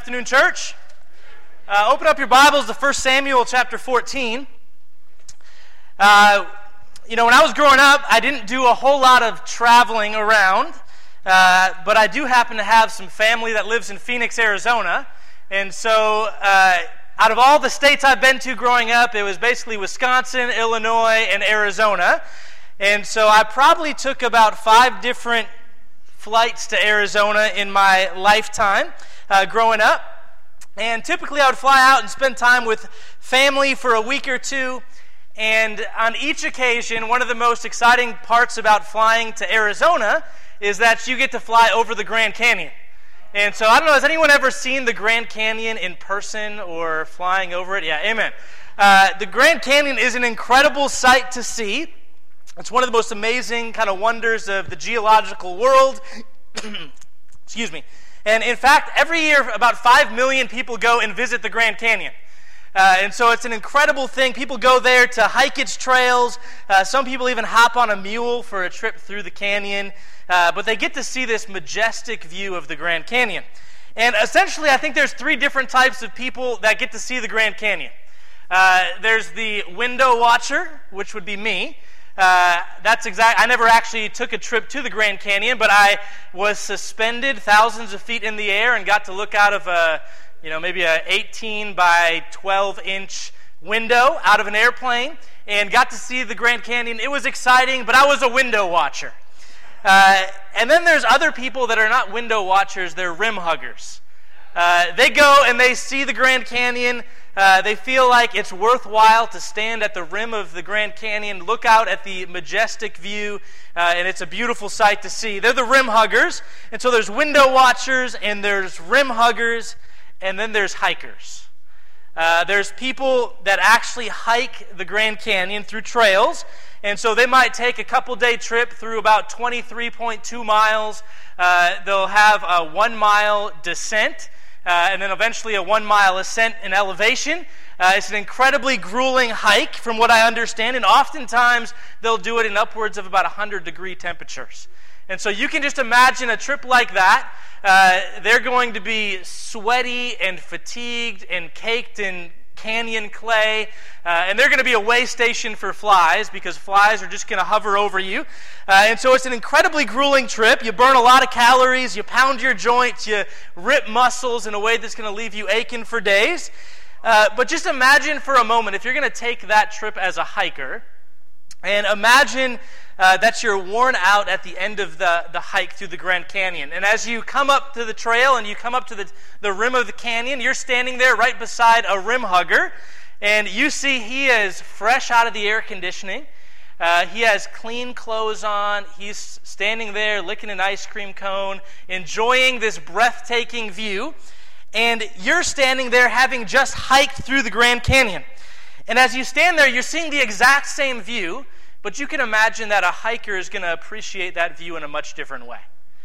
afternoon, church. Open up your Bibles to 1 Samuel chapter 14. When I was growing up, I didn't do a whole lot of traveling around, but I do happen to have some family that lives in Phoenix, Arizona. And so out of all the states I've been to growing up, it was basically Wisconsin, Illinois, and Arizona. And so I probably took about 5 different flights to Arizona in my lifetime growing up. And typically I would fly out and spend time with family for a week or two. And on each occasion, one of the most exciting parts about flying to Arizona is that you get to fly over the Grand Canyon. And so I don't know, has anyone ever seen the Grand Canyon in person or flying over it? Yeah, amen. The Grand Canyon is an incredible sight to see. It's one of the most amazing kind of wonders of the geological world. Excuse me. And in fact, every year about 5 million people go and visit the Grand Canyon. And so it's an incredible thing. People go there to hike its trails. Some people even hop on a mule for a trip through the canyon. But they get to see this majestic view of the Grand Canyon. And essentially, I think there's 3 different types of people that get to see the Grand Canyon. There's the window watcher, which would be me. I never actually took a trip to the Grand Canyon, but I was suspended thousands of feet in the air and got to look out of maybe a 18 by 12 inch window out of an airplane and got to see the Grand Canyon. It was exciting, but I was a window watcher. And then there's other people that are not window watchers, they're rim huggers. They go and they see the Grand Canyon. They feel like it's worthwhile to stand at the rim of the Grand Canyon, look out at the majestic view, and it's a beautiful sight to see. They're the rim huggers. And so there's window watchers, and there's rim huggers, and then there's hikers. There's people that actually hike the Grand Canyon through trails, and so they might take a couple-day trip through about 23.2 miles. They'll have a 1-mile descent, and then eventually a 1-mile ascent in elevation. It's an incredibly grueling hike from what I understand, and oftentimes they'll do it in upwards of about 100-degree temperatures. And so you can just imagine a trip like that. They're going to be sweaty and fatigued and caked in canyon clay, and they're going to be a way station for flies because flies are just going to hover over you. And so it's an incredibly grueling trip. You burn a lot of calories, you pound your joints, you rip muscles in a way that's going to leave you aching for days. But just imagine for a moment if you're going to take that trip as a hiker, and imagine that you're worn out at the end of the hike through the Grand Canyon. And as you come up to the trail and you come up to the rim of the canyon, you're standing there right beside a rim hugger, and you see he is fresh out of the air conditioning. He has clean clothes on. He's standing there licking an ice cream cone, enjoying this breathtaking view. And you're standing there having just hiked through the Grand Canyon. And as you stand there, you're seeing the exact same view, but you can imagine that a hiker is going to appreciate that view in a much different way.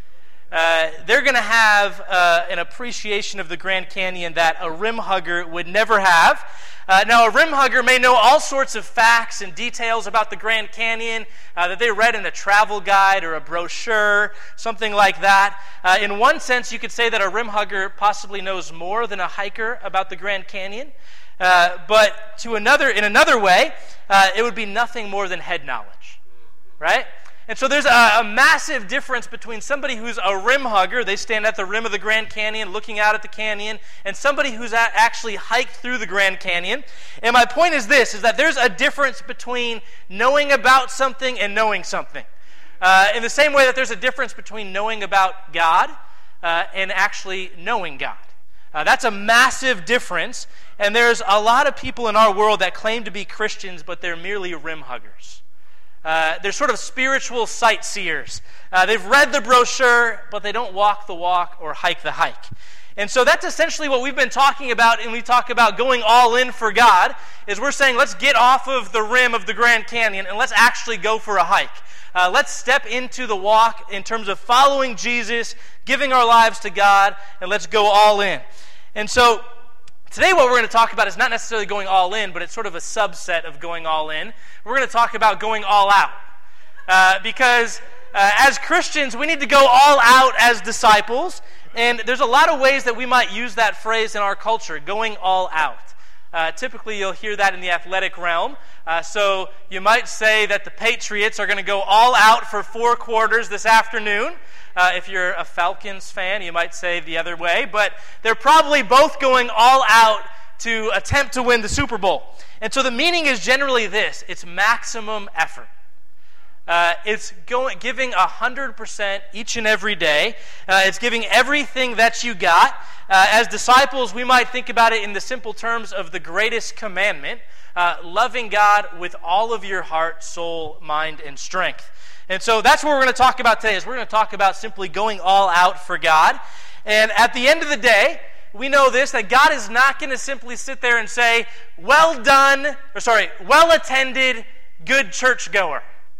They're going to have an appreciation of the Grand Canyon that a rim hugger would never have. Now, a rim hugger may know all sorts of facts and details about the Grand Canyon that they read in a travel guide or a brochure, something like that. In one sense, you could say that a rim hugger possibly knows more than a hiker about the Grand Canyon. But in another way, it would be nothing more than head knowledge, right? And so there's a massive difference between somebody who's a rim hugger, they stand at the rim of the Grand Canyon looking out at the canyon, and somebody who's actually hiked through the Grand Canyon. And my point is this, is that there's a difference between knowing about something and knowing something. In the same way that there's a difference between knowing about God and actually knowing God. That's a massive difference, and there's a lot of people in our world that claim to be Christians, but they're merely rim huggers. They're sort of spiritual sightseers. They've read the brochure, but they don't walk the walk or hike the hike. And so that's essentially what we've been talking about when we talk about going all in for God, is we're saying let's get off of the rim of the Grand Canyon and let's actually go for a hike. Let's step into the walk in terms of following Jesus, giving our lives to God, and let's go all in. And so today what we're going to talk about is not necessarily going all in, but it's sort of a subset of going all in. We're going to talk about going all out. Because as Christians, we need to go all out as disciples. And there's a lot of ways that we might use that phrase in our culture, going all out. Typically, you'll hear that in the athletic realm. So you might say that the Patriots are going to go all out for 4 quarters this afternoon. If you're a Falcons fan, you might say the other way. But they're probably both going all out to attempt to win the Super Bowl. And so the meaning is generally this. It's maximum effort. It's giving 100% each and every day. It's giving everything that you got. As disciples, we might think about it in the simple terms of the greatest commandment, loving God with all of your heart, soul, mind, and strength. And so that's what we're going to talk about today, is we're going to talk about simply going all out for God. And at the end of the day, we know this, that God is not going to simply sit there and say, well attended, good churchgoer.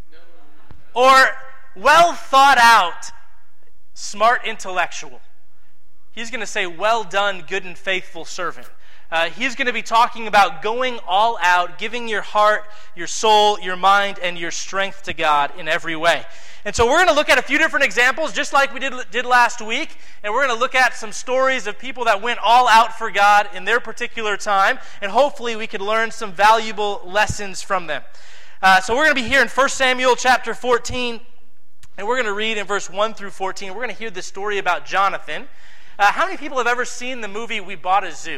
Or well thought out, smart intellectual. He's going to say, well done, good and faithful servant. He's going to be talking about going all out, giving your heart, your soul, your mind, and your strength to God in every way. And so we're going to look at a few different examples, just like we did last week. And we're going to look at some stories of people that went all out for God in their particular time. And hopefully we could learn some valuable lessons from them. So we're going to be here in 1 Samuel chapter 14. And we're going to read in verse 1 through 14. We're going to hear this story about Jonathan. How many people have ever seen the movie We Bought a Zoo?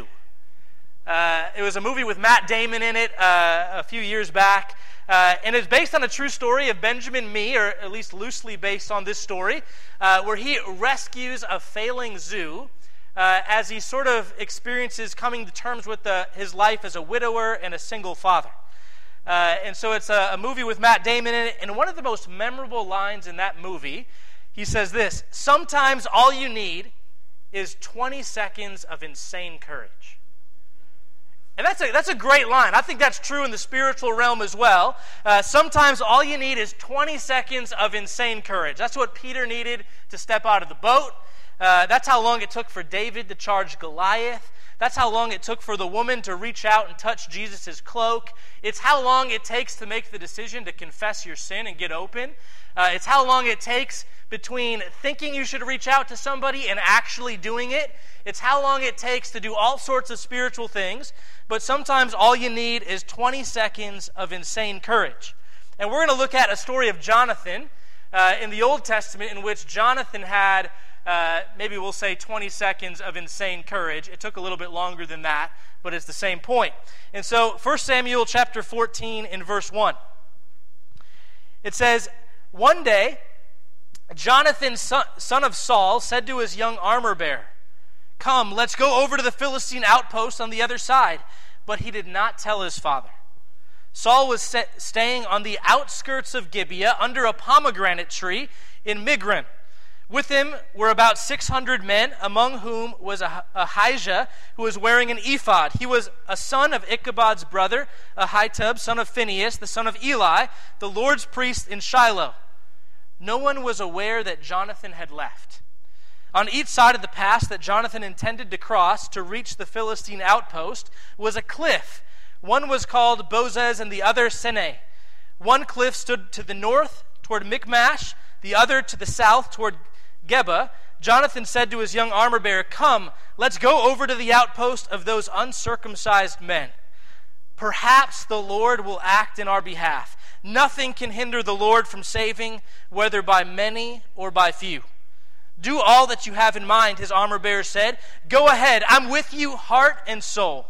It was a movie with Matt Damon in it a few years back. And it's based on a true story of Benjamin Mee, or at least loosely based on this story, where he rescues a failing zoo as he sort of experiences coming to terms with his life as a widower and a single father. And so it's a movie with Matt Damon in it. And one of the most memorable lines in that movie, he says this: sometimes all you need is 20 seconds of insane courage. And that's a great line. I think that's true in the spiritual realm as well. Sometimes all you need is 20 seconds of insane courage. That's what Peter needed to step out of the boat. That's how long it took for David to charge Goliath. That's how long it took for the woman to reach out and touch Jesus' cloak. It's how long it takes to make the decision to confess your sin and get open. It's how long it takes between thinking you should reach out to somebody and actually doing it. It's how long it takes to do all sorts of spiritual things. But sometimes all you need is 20 seconds of insane courage. And we're going to look at a story of Jonathan in the Old Testament, in which Jonathan had, maybe we'll say 20 seconds of insane courage. It took a little bit longer than that, but it's the same point. And so 1 Samuel chapter 14 in verse 1. It says, one day, Jonathan, son of Saul, said to his young armor-bearer, come, let's go over to the Philistine outpost on the other side. But he did not tell his father. Saul was staying on the outskirts of Gibeah under a pomegranate tree in Migron. With him were about 600 men, among whom was Ahijah, who was wearing an ephod. He was a son of Ichabod's brother, Ahitub, son of Phinehas, the son of Eli, the Lord's priest in Shiloh. No one was aware that Jonathan had left. On each side of the pass that Jonathan intended to cross to reach the Philistine outpost was a cliff. One was called Bozez and the other Seneh. One cliff stood to the north toward Michmash, the other to the south toward Geba. Jonathan said to his young armor-bearer, come, let's go over to the outpost of those uncircumcised men. Perhaps the Lord will act in our behalf. Nothing can hinder the Lord from saving, whether by many or by few. Do all that you have in mind, his armor-bearer said. Go ahead, I'm with you, heart and soul.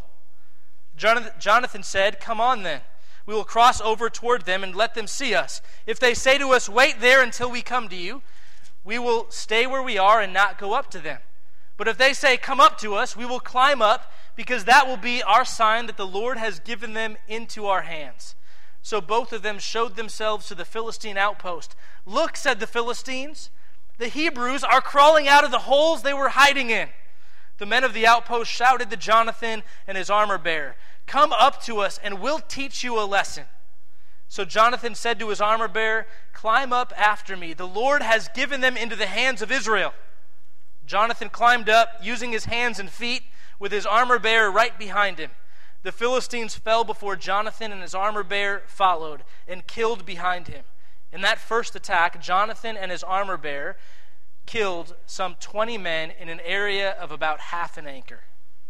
Jonathan said, come on then. We will cross over toward them and let them see us. If they say to us, wait there until we come to you, we will stay where we are and not go up to them. But if they say, come up to us, we will climb up, because that will be our sign that the Lord has given them into our hands. So both of them showed themselves to the Philistine outpost. Look, said the Philistines, the Hebrews are crawling out of the holes they were hiding in. The men of the outpost shouted to Jonathan and his armor-bearer, come up to us and we'll teach you a lesson. So Jonathan said to his armor-bearer, climb up after me. The Lord has given them into the hands of Israel. Jonathan climbed up, using his hands and feet, with his armor-bearer right behind him. The Philistines fell before Jonathan, and his armor-bearer followed and killed behind him. In that first attack, Jonathan and his armor-bearer killed some 20 men in an area of about half an acre.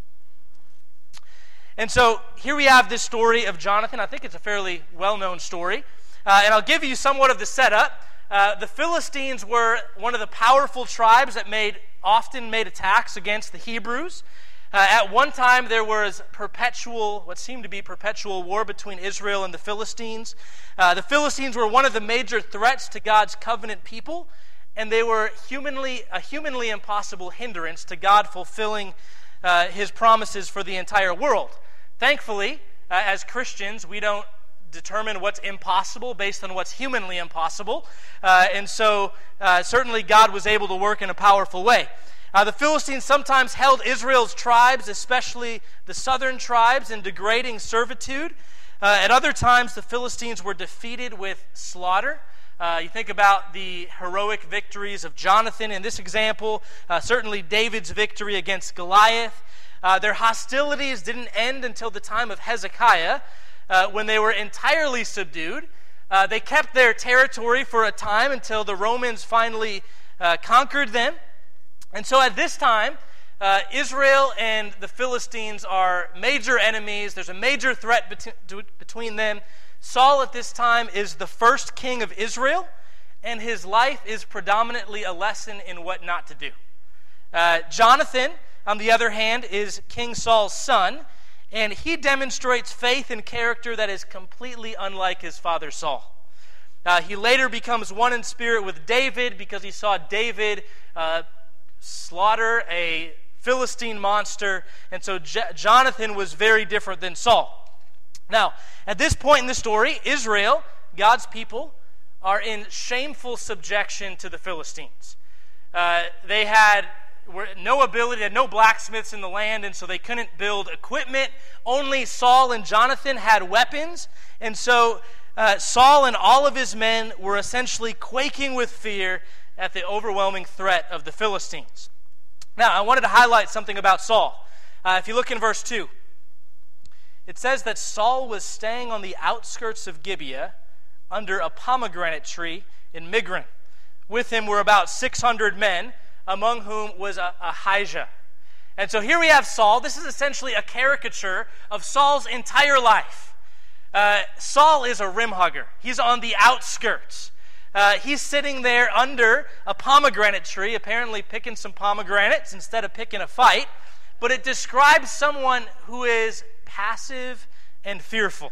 And so here we have this story of Jonathan. I think it's a fairly well-known story. And I'll give you somewhat of the setup. The Philistines were one of the powerful tribes that often made attacks against the Hebrews. At one time, there was what seemed to be perpetual war between Israel and the Philistines. The Philistines were one of the major threats to God's covenant people, and they were a humanly impossible hindrance to God fulfilling His promises for the entire world. Thankfully, as Christians, we don't determine what's impossible based on what's humanly impossible. And so certainly God was able to work in a powerful way. The Philistines sometimes held Israel's tribes, especially the southern tribes, in degrading servitude. At other times, the Philistines were defeated with slaughter. You think about the heroic victories of Jonathan in this example, certainly David's victory against Goliath. Their hostilities didn't end until the time of Hezekiah, when they were entirely subdued. They kept their territory for a time until the Romans finally conquered them. And so at this time, Israel and the Philistines are major enemies. There's a major threat between them. Saul at this time is the first king of Israel, and his life is predominantly a lesson in what not to do. Jonathan, on the other hand, is King Saul's son, and he demonstrates faith and character that is completely unlike his father Saul. He later becomes one in spirit with David because he saw David slaughter a Philistine monster, and so Jonathan was very different than Saul. Now, at this point in the story, Israel, God's people, are in shameful subjection to the Philistines. They had no ability, had no blacksmiths in the land, and so they couldn't build equipment. Only Saul and Jonathan had weapons, and so Saul and all of his men were essentially quaking with fear at the overwhelming threat of the Philistines. Now, I wanted to highlight something about Saul. If you look in verse 2, it says that Saul was staying on the outskirts of Gibeah under a pomegranate tree in Migron. With him were about 600 men, among whom was Ahijah. And so here we have Saul. This is essentially a caricature of Saul's entire life. Saul is a rim hugger. He's on the outskirts. He's sitting there under a pomegranate tree, apparently picking some pomegranates instead of picking a fight. But it describes someone who is passive and fearful.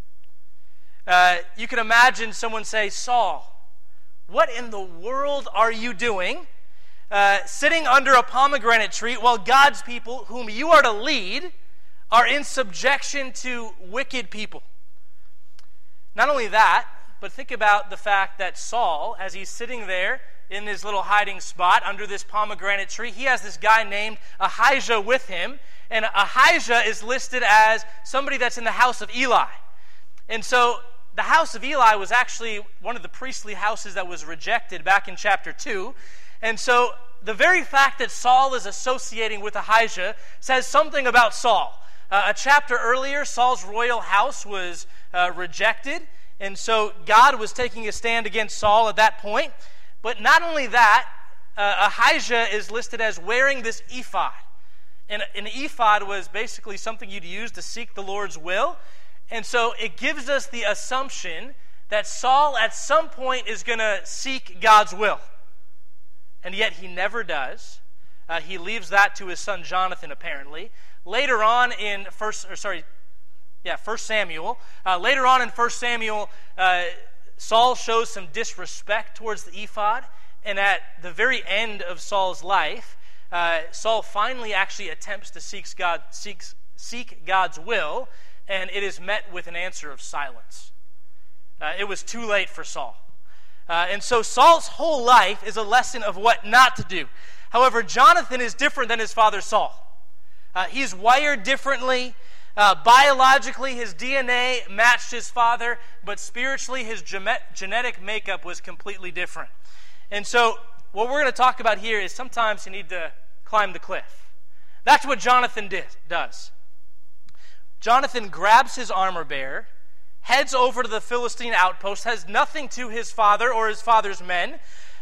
You can imagine someone say, Saul, what in the world are you doing sitting under a pomegranate tree while God's people, whom you are to lead, are in subjection to wicked people? Not only that, but think about the fact that Saul, as he's sitting there in his little hiding spot under this pomegranate tree, he has this guy named Ahijah with him, and Ahijah is listed as somebody that's in the house of Eli. And so the house of Eli was actually one of the priestly houses that was rejected back in chapter 2. And so the very fact that Saul is associating with Ahijah says something about Saul. A chapter earlier, Saul's royal house was rejected, and so God was taking a stand against Saul at that point. But not only that, Ahijah is listed as wearing this ephod. And an ephod was basically something you'd use to seek the Lord's will. And so it gives us the assumption that Saul at some point is going to seek God's will. And yet he never does. He leaves that to his son Jonathan, apparently. Later on in 1 Samuel, Saul shows some disrespect towards the ephod, and at the very end of Saul's life, Saul finally actually attempts to seek God's will, and it is met with an answer of silence. It was too late for Saul. And so Saul's whole life is a lesson of what not to do. However, Jonathan is different than his father Saul. He's wired differently. Biologically, his DNA matched his father, but spiritually, his genetic makeup was completely different. And so what we're going to talk about here is sometimes you need to climb the cliff. That's what Jonathan does. Jonathan grabs his armor bearer, heads over to the Philistine outpost, has nothing to his father or his father's men,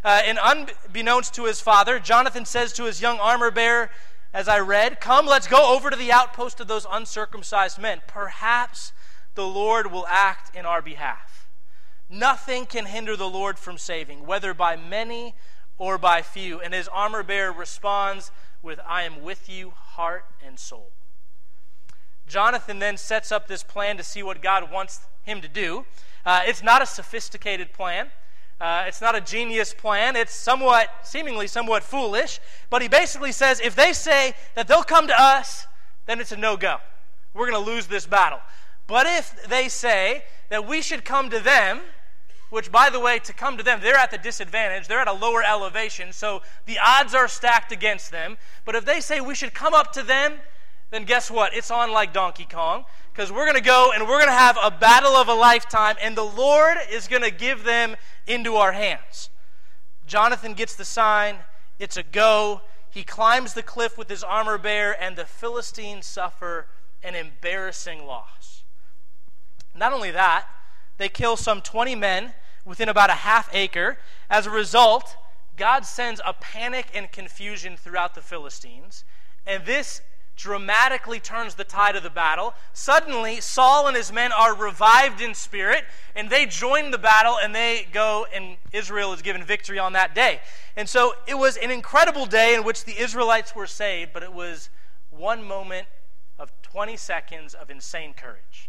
And unbeknownst to his father, Jonathan says to his young armor bearer, as I read, "Come, let's go over to the outpost of those uncircumcised men. Perhaps the Lord will act in our behalf. Nothing can hinder the Lord from saving, whether by many or by few." And his armor bearer responds with, "I am with you, heart and soul." Jonathan then sets up this plan to see what God wants him to do. It's not a sophisticated plan. It's not a genius plan. It's seemingly somewhat foolish. But he basically says, if they say that they'll come to us, then it's a no-go. We're going to lose this battle. But if they say that we should come to them, which, by the way, to come to them, they're at the disadvantage. They're at a lower elevation, so the odds are stacked against them. But if they say we should come up to them, then guess what? It's on like Donkey Kong, because we're going to go and we're going to have a battle of a lifetime, and the Lord is going to give them into our hands. Jonathan gets the sign. It's a go. He climbs the cliff with his armor bearer, and the Philistines suffer an embarrassing loss. Not only that, they kill some 20 men within about a half acre. As a result, God sends a panic and confusion throughout the Philistines, and this dramatically turns the tide of the battle. Suddenly, Saul and his men are revived in spirit, and they join the battle, and they go, and Israel is given victory on that day. And so it was an incredible day in which the Israelites were saved, but it was one moment of 20 seconds of insane courage.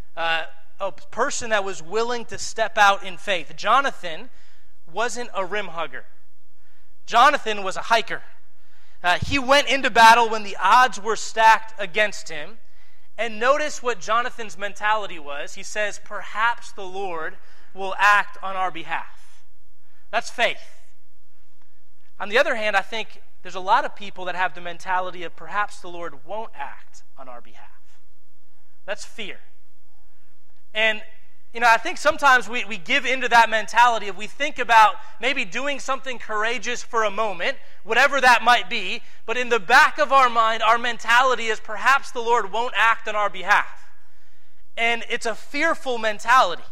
A person that was willing to step out in faith. Jonathan wasn't a rim hugger. Jonathan was a hiker. He went into battle when the odds were stacked against him. And notice what Jonathan's mentality was. He says, perhaps the Lord will act on our behalf. That's faith. On the other hand, I think there's a lot of people that have the mentality of perhaps the Lord won't act on our behalf. That's fear. And I think sometimes we give into that mentality if we think about maybe doing something courageous for a moment, whatever that might be, but in the back of our mind, our mentality is perhaps the Lord won't act on our behalf. And it's a fearful mentality.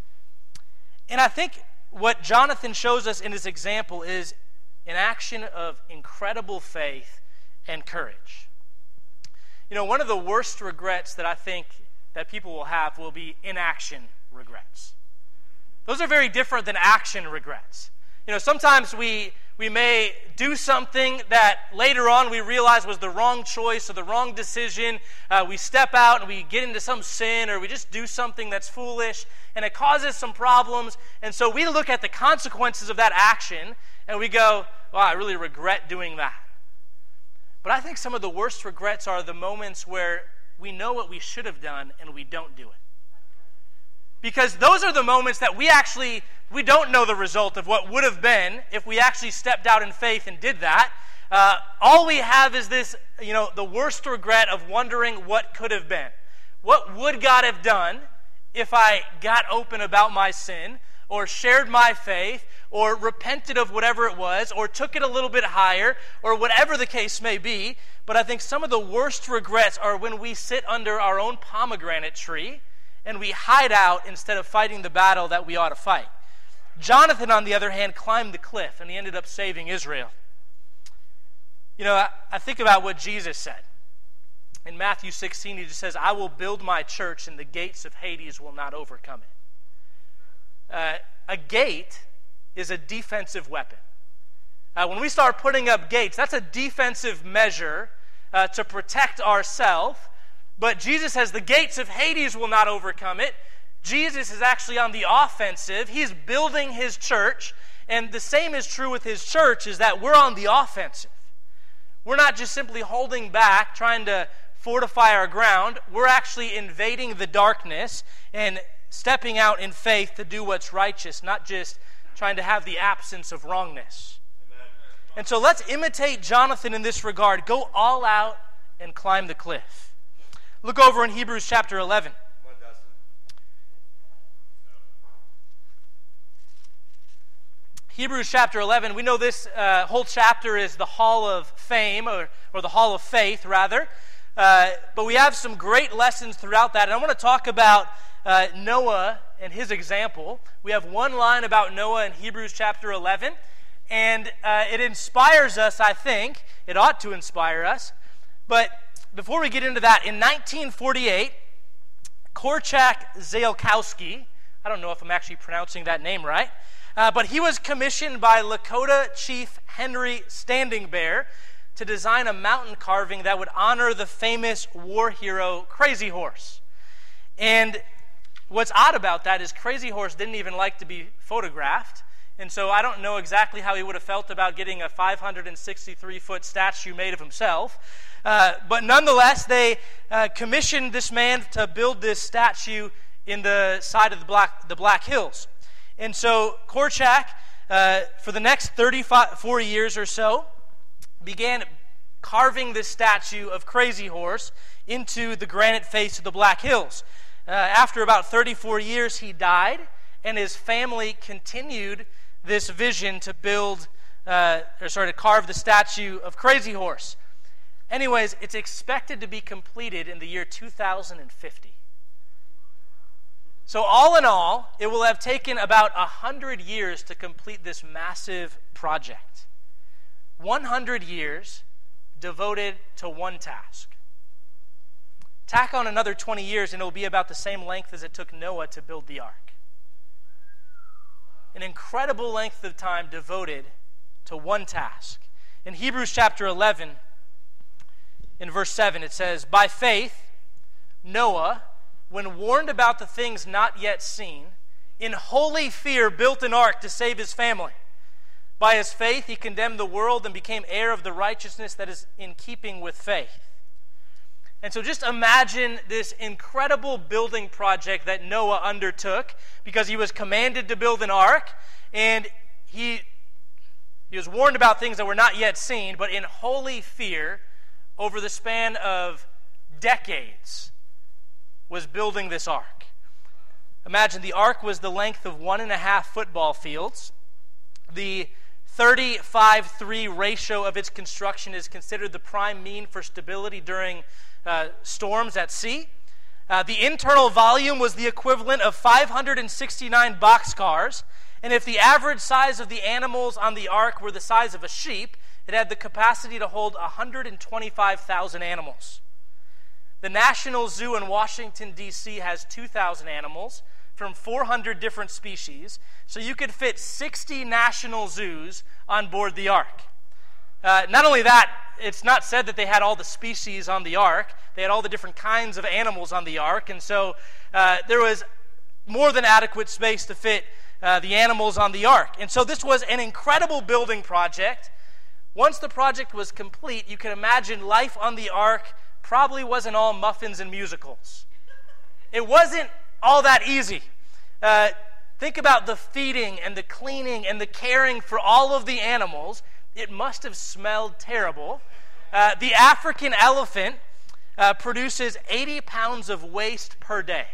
And I think what Jonathan shows us in his example is an action of incredible faith and courage. One of the worst regrets that I think that people will have will be inaction regrets. Those are very different than action regrets. Sometimes we may do something that later on we realize was the wrong choice or the wrong decision. We step out and we get into some sin, or we just do something that's foolish and it causes some problems. And so we look at the consequences of that action and we go, wow, I really regret doing that. But I think some of the worst regrets are the moments where we know what we should have done and we don't do it. Because those are the moments that we don't know the result of what would have been if we actually stepped out in faith and did that. All we have is this, the worst regret of wondering what could have been. What would God have done if I got open about my sin, or shared my faith, or repented of whatever it was, or took it a little bit higher, or whatever the case may be. But I think some of the worst regrets are when we sit under our own pomegranate tree and we hide out instead of fighting the battle that we ought to fight. Jonathan, on the other hand, climbed the cliff and he ended up saving Israel. I think about what Jesus said. In Matthew 16, he just says, I will build my church and the gates of Hades will not overcome it. A gate is a defensive weapon. When we start putting up gates, that's a defensive measure to protect ourselves. But Jesus says the gates of Hades will not overcome it. Jesus is actually on the offensive. He's building his church. And the same is true with his church, is that we're on the offensive. We're not just simply holding back, trying to fortify our ground. We're actually invading the darkness and stepping out in faith to do what's righteous, not just trying to have the absence of wrongness. Amen. And so let's imitate Jonathan in this regard. Go all out and climb the cliff. Look over in Hebrews chapter 11. Hebrews chapter 11, we know this whole chapter is the Hall of Fame, or the Hall of Faith, rather. But we have some great lessons throughout that. And I want to talk about Noah and his example. We have one line about Noah in Hebrews chapter 11. And it inspires us, I think. It ought to inspire us. But before we get into that, in 1948, Korczak Ziolkowski, I don't know if I'm actually pronouncing that name right, but he was commissioned by Lakota Chief Henry Standing Bear to design a mountain carving that would honor the famous war hero Crazy Horse. And what's odd about that is Crazy Horse didn't even like to be photographed, and so I don't know exactly how he would have felt about getting a 563-foot statue made of himself. But nonetheless, they commissioned this man to build this statue in the side of the Black Hills. And so Korczak, for the next 34 years or so, began carving this statue of Crazy Horse into the granite face of the Black Hills. After about 34 years, he died, and his family continued this vision to carve the statue of Crazy Horse. Anyways, it's expected to be completed in the year 2050. So all in all, it will have taken about 100 years to complete this massive project. 100 years devoted to one task. Tack on another 20 years and it will be about the same length as it took Noah to build the ark. An incredible length of time devoted to one task. In Hebrews chapter 11, in verse 7, it says, "By faith, Noah, when warned about the things not yet seen, in holy fear built an ark to save his family. By his faith he condemned the world and became heir of the righteousness that is in keeping with faith." And so just imagine this incredible building project that Noah undertook because he was commanded to build an ark, and he was warned about things that were not yet seen, but in holy fear, over the span of decades, was building this ark. Imagine the ark was the length of 1.5 football fields. The 35:3 ratio of its construction is considered the prime mean for stability during storms at sea. The internal volume was the equivalent of 569 boxcars, and if the average size of the animals on the ark were the size of a sheep, it had the capacity to hold 125,000 animals. The National Zoo in Washington, D.C. has 2,000 animals from 400 different species, so you could fit 60 national zoos on board the ark. Not only that, it's not said that they had all the species on the ark. They had all the different kinds of animals on the ark, and so there was more than adequate space to fit the animals on the ark. And so this was an incredible building project. Once the project was complete, you can imagine life on the ark probably wasn't all muffins and musicals. It wasn't all that easy. Think about the feeding and the cleaning and the caring for all of the animals. It must have smelled terrible. The African elephant produces 80 pounds of waste per day.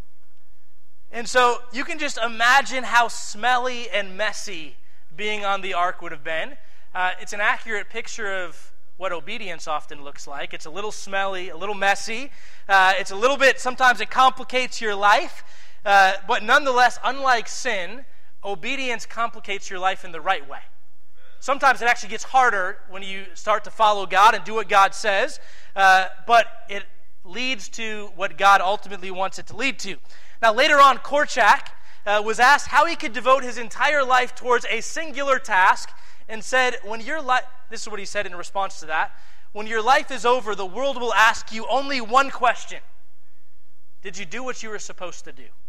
And so you can just imagine how smelly and messy being on the ark would have been. It's an accurate picture of what obedience often looks like. It's a little smelly, a little messy. It's a little bit, sometimes it complicates your life. But nonetheless, unlike sin, obedience complicates your life in the right way. Sometimes it actually gets harder when you start to follow God and do what God says, but it leads to what God ultimately wants it to lead to. Now, later on, Korczak was asked how he could devote his entire life towards a singular task, and said, this is what he said in response to that, "When your life is over, the world will ask you only one question. Did you do what you were supposed to do?"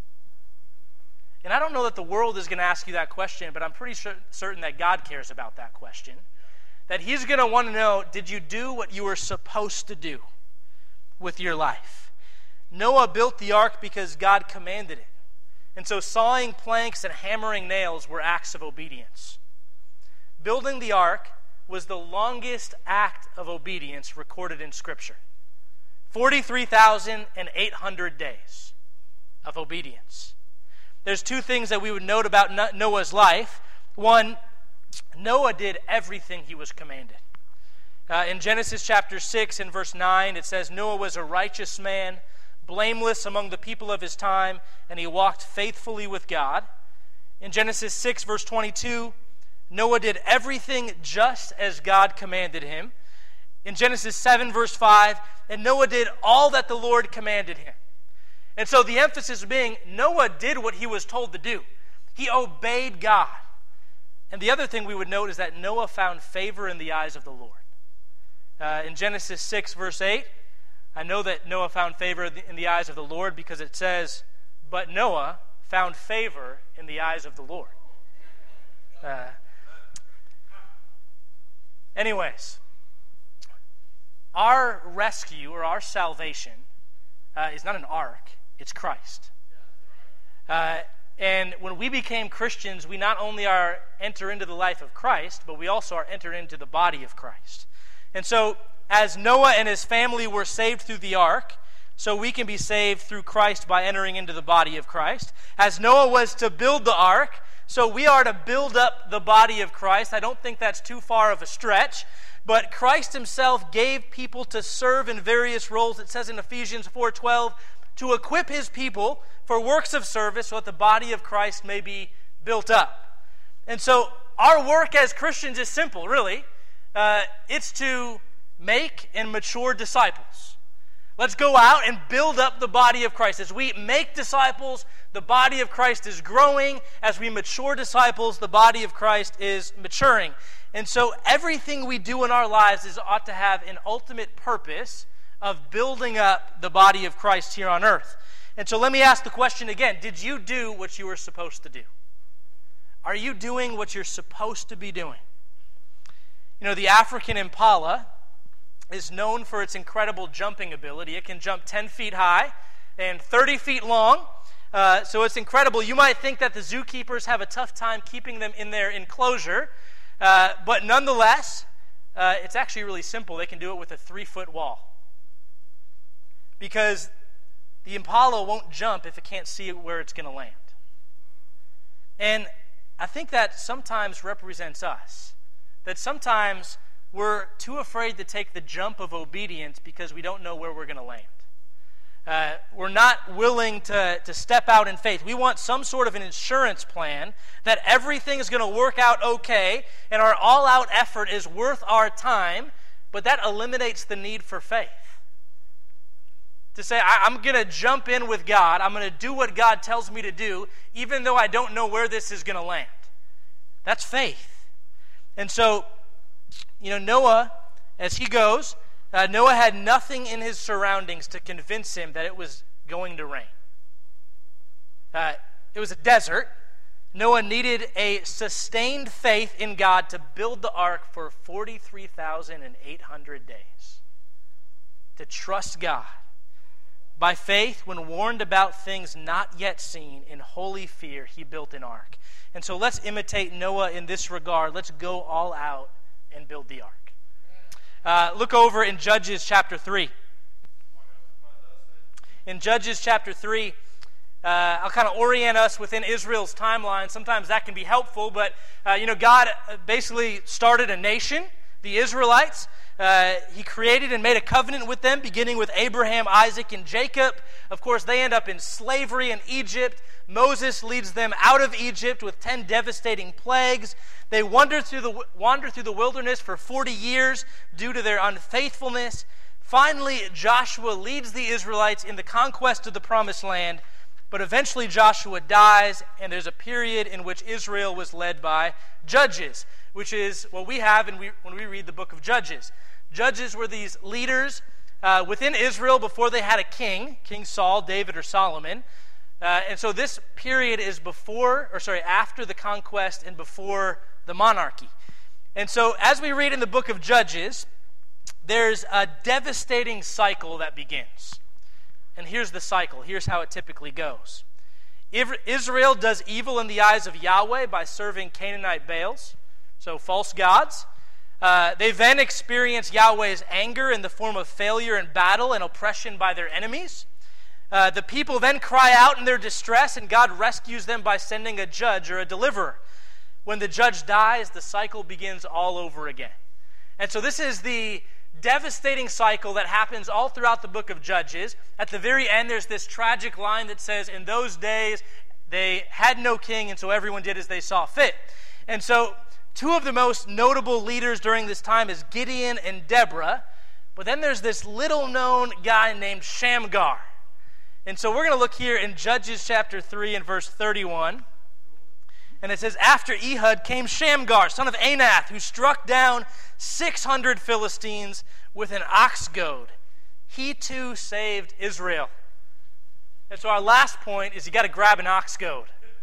And I don't know that the world is going to ask you that question, but I'm pretty certain that God cares about that question. That he's going to want to know, did you do what you were supposed to do with your life? Noah built the ark because God commanded it. And so sawing planks and hammering nails were acts of obedience. Building the ark was the longest act of obedience recorded in Scripture. 43,800 days of obedience. There's two things that we would note about Noah's life. One, Noah did everything he was commanded. In Genesis chapter 6 and verse 9, it says, "Noah was a righteous man, blameless among the people of his time, and he walked faithfully with God." In Genesis 6 verse 22, Noah did everything just as God commanded him. In Genesis 7, verse 5, and Noah did all that the Lord commanded him. And so the emphasis being, Noah did what he was told to do. He obeyed God. And the other thing we would note is that Noah found favor in the eyes of the Lord. In Genesis 6, verse 8, I know that Noah found favor in the eyes of the Lord because it says, but Noah found favor in the eyes of the Lord. Anyways, our rescue or our salvation is not an ark, it's Christ. And when we became Christians, we not only are enter into the life of Christ, but we also are entered into the body of Christ. And so, as Noah and his family were saved through the ark, so we can be saved through Christ by entering into the body of Christ. As Noah was to build the ark, so we are to build up the body of Christ. I don't think that's too far of a stretch. But Christ himself gave people to serve in various roles. It says in Ephesians 4:12, to equip his people for works of service so that the body of Christ may be built up. And so our work as Christians is simple, really. It's to make and mature disciples. Let's go out and build up the body of Christ. As we make disciples, the body of Christ is growing. As we mature disciples, the body of Christ is maturing. And so everything we do in our lives ought to have an ultimate purpose of building up the body of Christ here on earth. And so let me ask the question again. Did you do what you were supposed to do? Are you doing what you're supposed to be doing? You know, the African impala is known for its incredible jumping ability. It can jump 10 feet high and 30 feet long. So it's incredible. You might think that the zookeepers have a tough time keeping them in their enclosure. But nonetheless, it's actually really simple. They can do it with a 3-foot wall. Because the impala won't jump if it can't see where it's going to land. And I think that sometimes represents us. That sometimes we're too afraid to take the jump of obedience because we don't know where we're going to land. We're not willing to step out in faith. We want some sort of an insurance plan that everything is going to work out okay and our all-out effort is worth our time, but that eliminates the need for faith. To say, I'm going to jump in with God, I'm going to do what God tells me to do, even though I don't know where this is going to land. That's faith. And so, you know, Noah, as he goes, Noah had nothing in his surroundings to convince him that it was going to rain. It was a desert. Noah needed a sustained faith in God to build the ark for 43,800 days. To trust God. By faith, when warned about things not yet seen, in holy fear, he built an ark. And so let's imitate Noah in this regard. Let's go all out and build the ark. Look over in Judges chapter 3. In Judges chapter 3, I'll kind of orient us within Israel's timeline. Sometimes that can be helpful, but God basically started a nation, the Israelites. He created and made a covenant with them, beginning with Abraham, Isaac, and Jacob. Of course, they end up in slavery in Egypt. Moses leads them out of Egypt with 10 devastating plagues. They wander through the wilderness for 40 years due to their unfaithfulness. Finally, Joshua leads the Israelites in the conquest of the Promised Land, but eventually Joshua dies, and there's a period in which Israel was led by judges, which is what we have when we read the book of Judges. Judges were these leaders within Israel before they had a king, King Saul, David, or Solomon. And so this period is after the conquest and before the monarchy. And so as we read in the book of Judges, there's a devastating cycle that begins. And here's the cycle. Here's how it typically goes. Israel does evil in the eyes of Yahweh by serving Canaanite Baals, so false gods. They then experience Yahweh's anger in the form of failure in battle and oppression by their enemies. The people then cry out in their distress, and God rescues them by sending a judge or a deliverer. When the judge dies, the cycle begins all over again. And so this is the devastating cycle that happens all throughout the book of Judges. At the very end, there's this tragic line that says, in those days, they had no king, and so everyone did as they saw fit. And so Two of the most notable leaders during this time is Gideon and Deborah. But then there's this little-known guy named Shamgar. And so we're going to look here in Judges chapter 3 and verse 31. And it says, "After Ehud came Shamgar, son of Anath, who struck down 600 Philistines with an ox goad. He too saved Israel." And so our last point is you got to grab an ox goad.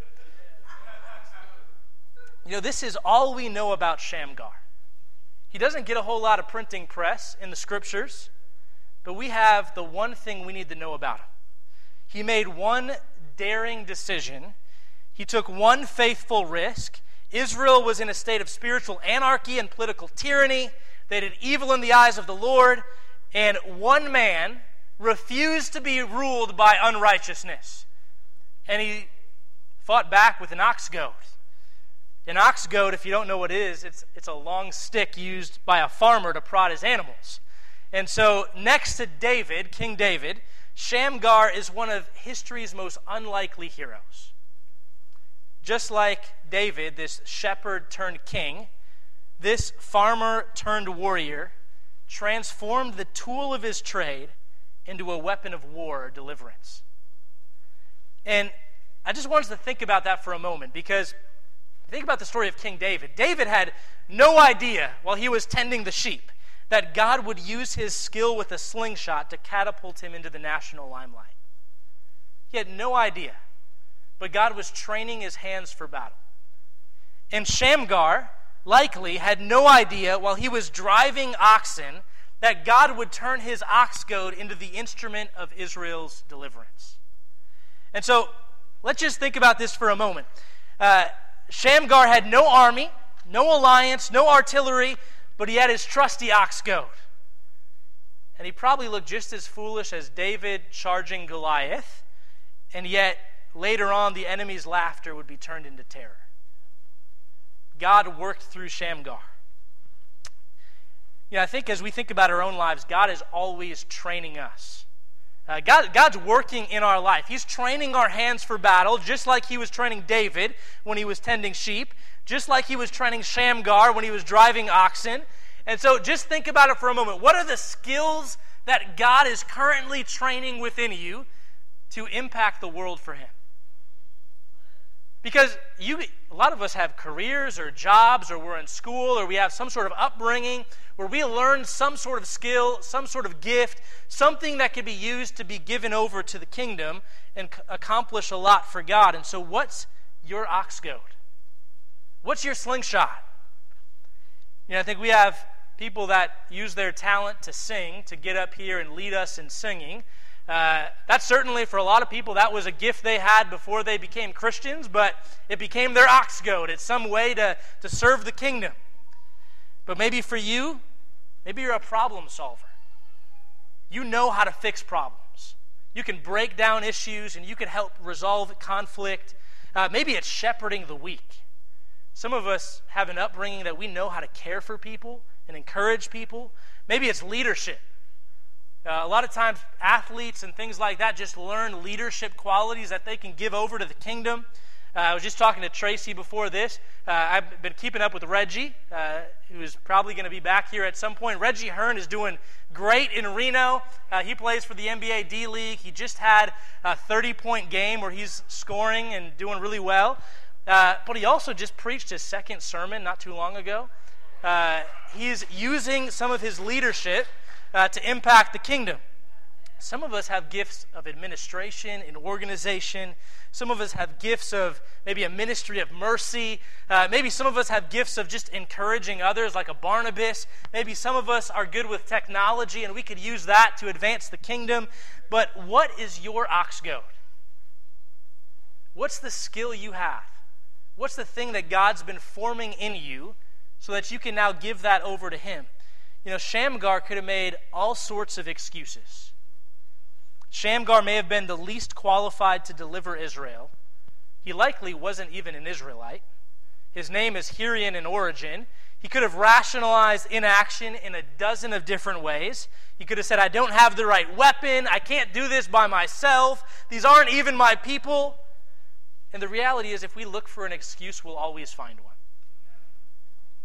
You know, this is all we know about Shamgar. He doesn't get a whole lot of printing press in the scriptures, but we have the one thing we need to know about him. He made one daring decision. He took one faithful risk. Israel was in a state of spiritual anarchy and political tyranny. They did evil in the eyes of the Lord, and one man refused to be ruled by unrighteousness. And he fought back with an ox goad. An ox goad, if you don't know what it is, it's a long stick used by a farmer to prod his animals. And so next to David, King David, Shamgar is one of history's most unlikely heroes. Just like David, this shepherd turned king, this farmer turned warrior transformed the tool of his trade into a weapon of war or deliverance. And I just wanted to think about that for a moment, because think about the story of King David. David had no idea while he was tending the sheep that God would use his skill with a slingshot to catapult him into the national limelight. He had no idea, but God was training his hands for battle. And Shamgar likely had no idea while he was driving oxen that God would turn his ox goad into the instrument of Israel's deliverance. And so let's just think about this for a moment. Shamgar had no army, no alliance, no artillery, but he had his trusty ox goad. And he probably looked just as foolish as David charging Goliath, and yet later on the enemy's laughter would be turned into terror. God worked through Shamgar. You know, I think as we think about our own lives, God is always training us. God's working in our life. He's training our hands for battle, just like he was training David when he was tending sheep, just like he was training Shamgar when he was driving oxen. And so just think about it for a moment. What are the skills that God is currently training within you to impact the world for him? Because a lot of us have careers or jobs, or we're in school, or we have some sort of upbringing where we learn some sort of skill, some sort of gift, something that can be used to be given over to the kingdom and accomplish a lot for God. And so what's your ox goad? What's your slingshot? You know, I think we have people that use their talent to sing, to get up here and lead us in singing. That's certainly, for a lot of people, that was a gift they had before they became Christians, but it became their ox goad. It's some way to serve the kingdom. But maybe for you, maybe you're a problem solver. You know how to fix problems. You can break down issues, and you can help resolve conflict. Maybe it's shepherding the weak. Some of us have an upbringing that we know how to care for people and encourage people. Maybe it's leadership. A lot of times athletes and things like that just learn leadership qualities that they can give over to the kingdom. I was just talking to Tracy before this. I've been keeping up with Reggie, who is probably going to be back here at some point. Reggie Hearn is doing great in Reno. He plays for the NBA D-League. He just had a 30-point game where he's scoring and doing really well. But he also just preached his second sermon not too long ago. He's using some of his leadership to impact the kingdom. Some of us have gifts of administration and organization. Some of us have gifts of maybe a ministry of mercy. Maybe some of us have gifts of just encouraging others, like a Barnabas. Maybe some of us are good with technology, and we could use that to advance the kingdom. But what is your ox goad? What's the skill you have? What's the thing that God's been forming in you so that you can now give that over to him? You know, Shamgar could have made all sorts of excuses. Shamgar may have been the least qualified to deliver Israel. He likely wasn't even an Israelite. His name is Hyrien in origin. He could have rationalized inaction in a dozen of different ways. He could have said, I don't have the right weapon. I can't do this by myself. These aren't even my people. And the reality is, if we look for an excuse, we'll always find one.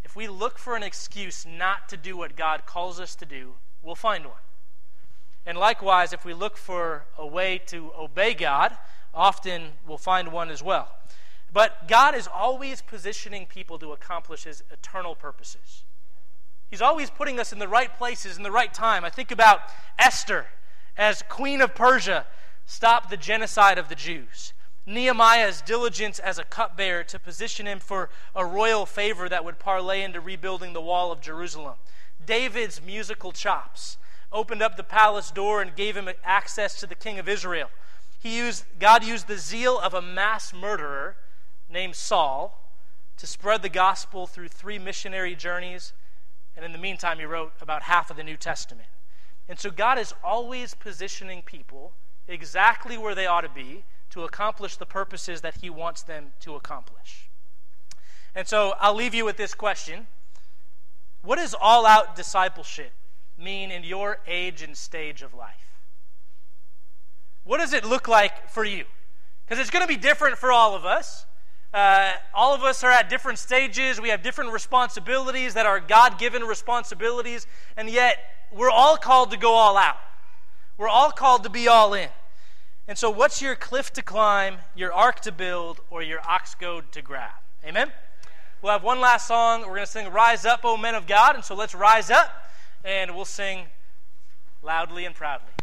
if we look for an excuse not to do what God calls us to do, we'll find one. And likewise, if we look for a way to obey God, often we'll find one as well. But God is always positioning people to accomplish His eternal purposes. He's always putting us in the right places in the right time. I think about Esther as Queen of Persia stopped the genocide of the Jews. Nehemiah's diligence as a cupbearer to position him for a royal favor that would parlay into rebuilding the wall of Jerusalem. David's musical chops opened up the palace door and gave him access to the king of Israel. God used the zeal of a mass murderer named Saul to spread the gospel through 3 missionary journeys, and in the meantime he wrote about half of the New Testament. And so God is always positioning people exactly where they ought to be to accomplish the purposes that He wants them to accomplish. And so I'll leave you with this question. What does all-out discipleship mean in your age and stage of life? What does it look like for you? Because it's going to be different for all of us. All of us are at different stages. We have different responsibilities that are God-given responsibilities, and yet we're all called to go all out. We're all called to be all in. And so what's your cliff to climb, your ark to build, or your ox goad to grab? Amen? We'll have one last song. We're going to sing Rise Up, O Men of God. And so let's rise up, and we'll sing loudly and proudly.